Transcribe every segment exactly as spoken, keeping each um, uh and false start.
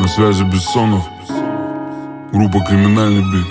На связи Бессонов, группа «Криминальный бит».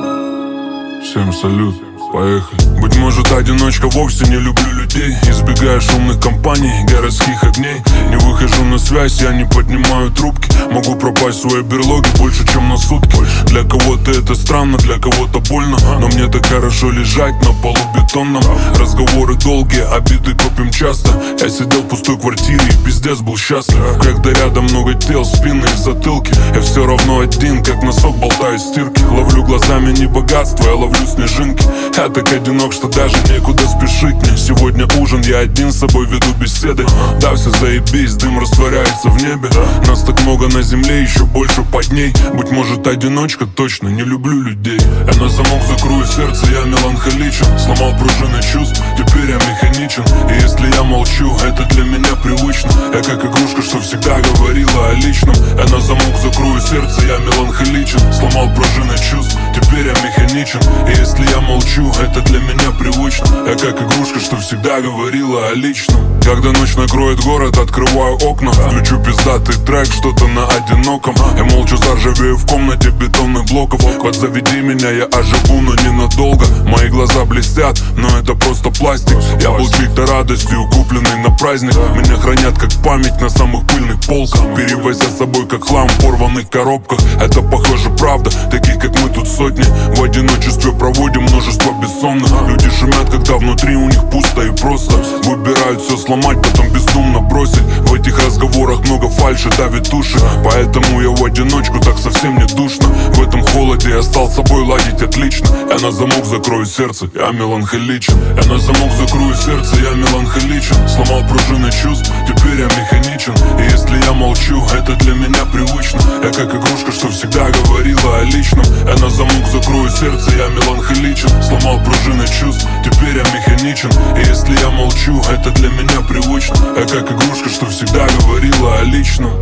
Всем салют, поехали. Быть может, одиночка, вовсе не люблю людей. Избегаю шумных компаний, городских огней. Не выхожу на связь, я не поднимаю трубки. Могу пропасть в своей берлоге больше, чем на сутки. Для кого-то это странно, для кого-то больно, но мне так хорошо лежать на полу бетонном. Разговоры долгие, обиды копим часто. Я сидел в пустой квартире и пиздец был счастлив. Когда рядом много тел, спины и затылки, я все равно один, как носок болтаю в стирке. Ловлю глазами не богатство, я ловлю снежинки. Я так одинок, что даже некуда спешить мне. Сегодня ужин, я один с собой веду беседы. Да, все заебись, дым растворяется в небе. Нас так много на земле, еще больше под ней. Быть может, одиночка, точно не люблю людей. Я на замок закрою сердце, я меланхоличен. Сломал пружины чувств, теперь я механичен. И если я молчу, это для меня привычно. Я как игрушка, что всегда говорила о личном. Я на замок закрою сердце, я меланхоличен. Сломал пружины чувств, теперь я механичен. И если я молчу, это для меня привычно. Я как игрушка, что всегда говорила о личном. Когда ночь накроет город, открываю окна. Включу пиздатый трек, что-то на одиноком. Я молча заржавею в комнате бетонных блоков. Подзаведи меня, я оживу, но ненадолго. Мои глаза блестят, но это просто пластик. Я был чьей-то радостью, купленный на праздник. Меня хранят как память на самых пыльных полках, перевозя с собой как хлам в порванных коробках. Это похоже правда, таких как мы тут сотни. В одиночестве проводим множество бессонных. Люди шумят, когда внутри у них пусто и просто. Выбирают все сломать, потом бездумно бросить. В этих разговорах много фальши, давит уши. Поэтому я в одиночку, так совсем не душно. В этом холоде я стал с собой ладить отлично. Я на замок закрою сердце, я меланхоличен. Я на замок закрою сердце, я меланхоличен. Сломал пружины чувств, теперь я механичен. И если я молчу, это для меня привычно. Я как игрушка, что всегда говорила о личном. Я на замок закрою сердце, я меланхоличен. Сломал пружины чувств, теперь я механичен. И если я молчу, это для меня привычно. Я как игрушка, что всегда говорила о личном.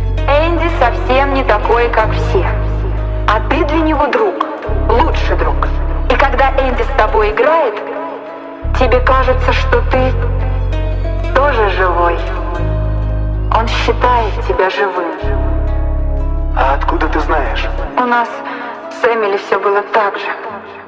Энди совсем не такой, как все. А ты для него друг, лучший друг. И когда Энди с тобой играет, тебе кажется, что ты тоже живой. Он считает тебя живым. А откуда ты знаешь? У нас с Эмили все было так же.